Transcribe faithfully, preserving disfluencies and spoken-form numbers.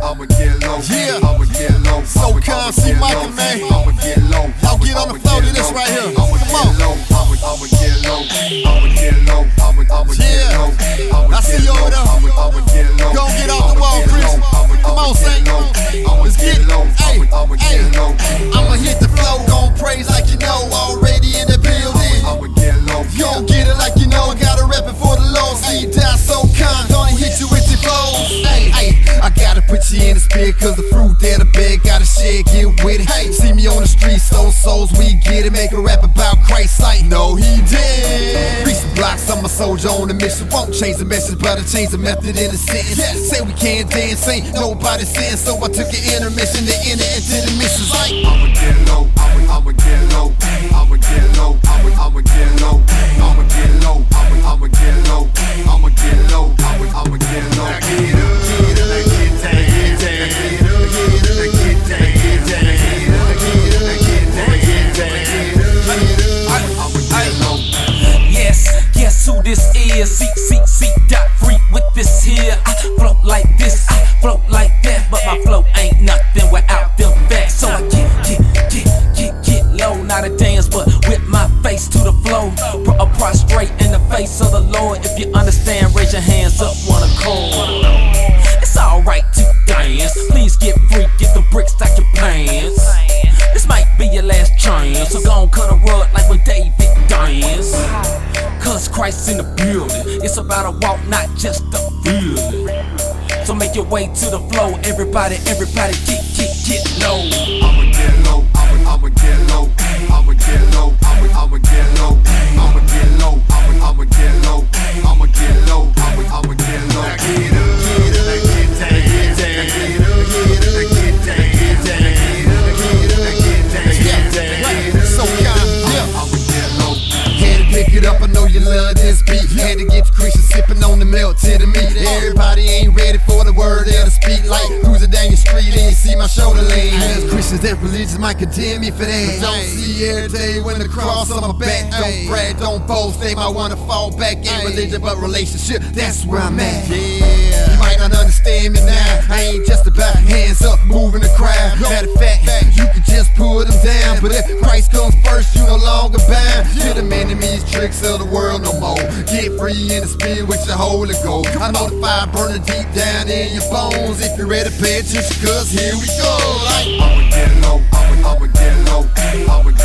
I'ma get low. Yeah. I'ma get low. So I'ma calm, get see low. Michael, man. I'ma get low. Y'all get on the floor to this right here. I'ma Come get on. low. I'ma I'ma get low. I'ma get low. I'ma I'ma get Yeah. low. I'ma I see get you low. over there. I'ma I'ma get low. Go get off the I'ma wall, get Chris. low. I'ma Come on, I'ma get Saint. low. I'ma Let's get get it. low. Hey, I'ma I'ma hey. get low. I'ma hit the flow, gon' praise like you know, already in the building. I'ma get low. You don't get it like you know, I gotta rap it for the Lord. See you down so kind, gonna hit you with your flows. Hey, hey, I gotta put you in the spirit, cause the fruit there, the bag, gotta share, get with it. Hey, see me on the street, so souls, we get it. Make a rap about Christ like, no, he did. Reach the blocks, I'm a soldier on a mission. Won't change the message, but I change the method in the sentence. Yes. Say we can't dance, ain't nobody saying, so I took an intermission to enter into the missions like, I'ma get low. I'ma I'ma get low. I'ma get low. I'ma I'ma get low. I'ma get low. I'ma I'ma get low. I'ma get low. I'ma I'ma get low. Get up, get up, get down, get down, get up, get up, get down, get down, get up, get down, get down, get up. I'ma get low. Yes, guess who this is? C C C dot free with this here. I float like this, I float like that, but my flow ain't nothing without them facts. So I get, get, get, get, get low, not a dance, but with my face to the flow. Pro- uh, prostrate in the face of the Lord. If you understand, raise your hands up, wanna call. It's alright to dance. Please get free, get the bricks out your pants. This might be your last chance, so gon' cut a rug like when David danced. Cause Christ's in the building. It's about a walk, not just a feeling. So make your way to the flow. Everybody, everybody get, get, get low. I'ma get low. I'ma I'ma get low. I'ma get low. I'ma I'ma get low. I'ma get low. I'ma I'ma get low. I'ma get low. I'ma I'ma get low. Get up, get up, get down, get down, get up, get up, get down, get down, get up, get up, get down, get down, get up. so kind, yeah. I'ma get low. Had to pick it up, I know you love this beat. Had to get the Christian sipping on the milk to the meat. Everybody ain't ready for the word there to speak. Like cruising down your street and you see my shoulder lean. There's Christians that religious might condemn me for that. Don't see every day when the cross on my back. Don't brag, don't boast, they might wanna fall back. Ain't religion but relationship, that's where I'm at. Yeah, you might not understand me now. I ain't just about hands up, moving the crowd. Matter of fact, you can just pull them down. But if Christ comes first, you no longer bound to the enemies, tricks of the world no more. Get free in the spirit with your Holy Ghost. I know the fire burning deep down in your bones. If you're ready, pay attention, cause here we go. Like, I'ma get low. I'ma I'ma get low. I'ma